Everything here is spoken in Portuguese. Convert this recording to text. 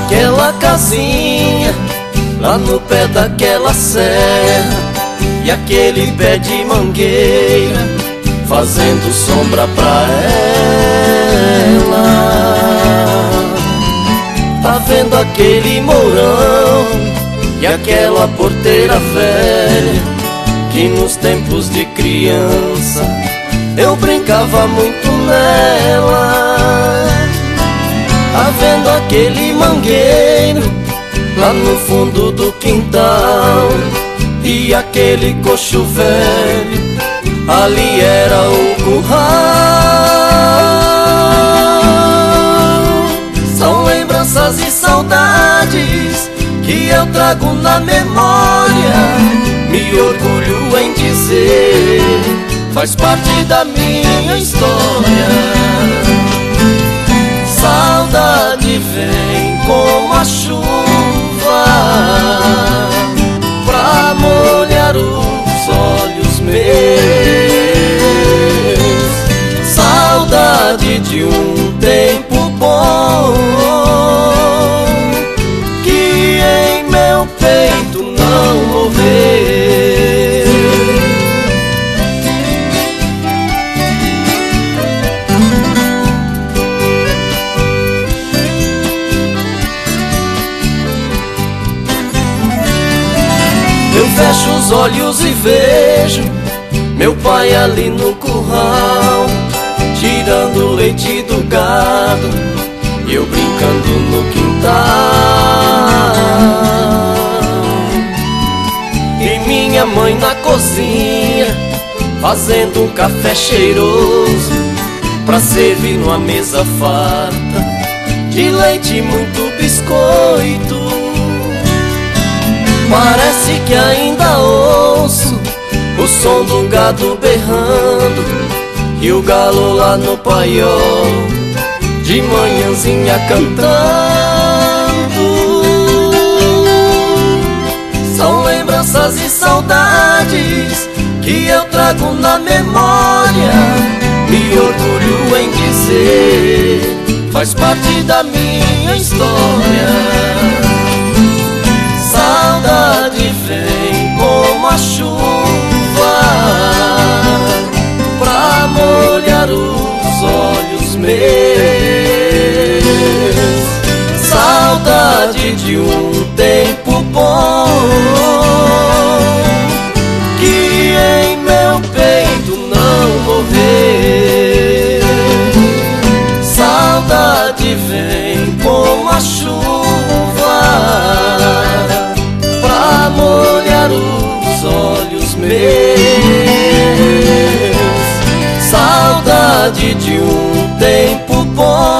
Aquela casinha lá no pé daquela serra, e aquele pé de mangueira fazendo sombra pra ela. Tá vendo aquele mourão e aquela porteira velha que nos tempos de criança eu brincava muito nela. Tá vendo aquele mangueiro lá no fundo do quintal, e aquele cocho velho, ali era o curral. São lembranças e saudades que eu trago na memória, me orgulho em dizer, faz parte da minha história. Saudade vem como a chuva pra molhar os olhos meus. Saudade de um tempo bom que em meu peito não morreu. Eu fecho os olhos e vejo meu pai ali no curral, tirando o leite do gado, e eu brincando no quintal. E minha mãe na cozinha, fazendo um café cheiroso pra servir numa mesa farta de leite e muito biscoito. Parece que ainda ouço o som do gado berrando e o galo lá no paiol de manhãzinha cantando. São lembranças e saudades que eu trago na memória, me orgulho em dizer, faz parte da minha história. Saudade vem como a chuva pra molhar os olhos meus. Saudade de um tempo bom que em meu peito não morreu. Saudade vem como a chuva pra molhar os olhos meus. Saudade de um tempo bom